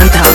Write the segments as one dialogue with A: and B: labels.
A: नांधा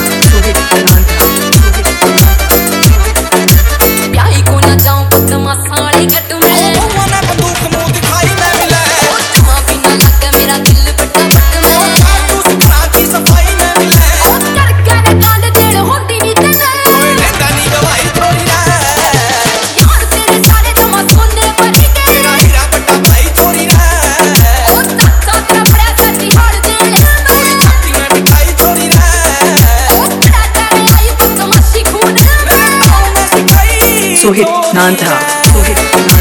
B: ब्याही को ना जाऊं कुछ मसाले कट में
C: मैंने बंदूक मुंह दिखाई मैं मिले
B: मां बिना लग मेरा दिल बटा बट में
C: तू सुखरा की सफाई में मिले
B: कर कर कांड जेल होंदी नी तेरे
C: ओए लेंदा नी गवाही थोड़ी ना
B: यार तेरे सारे जमा सोने परी के
C: तेरा हीरा बटा भाई थोड़ी ना
B: ओ तक्का कपड़ा सच्ची हाल दे
C: थोड़ी छाती में मिठाई थोड़ी ना
B: ओ बड़ा तेरे आई कुछ मस्ती खून में
C: मैं सिखाई
A: Sohit Nandha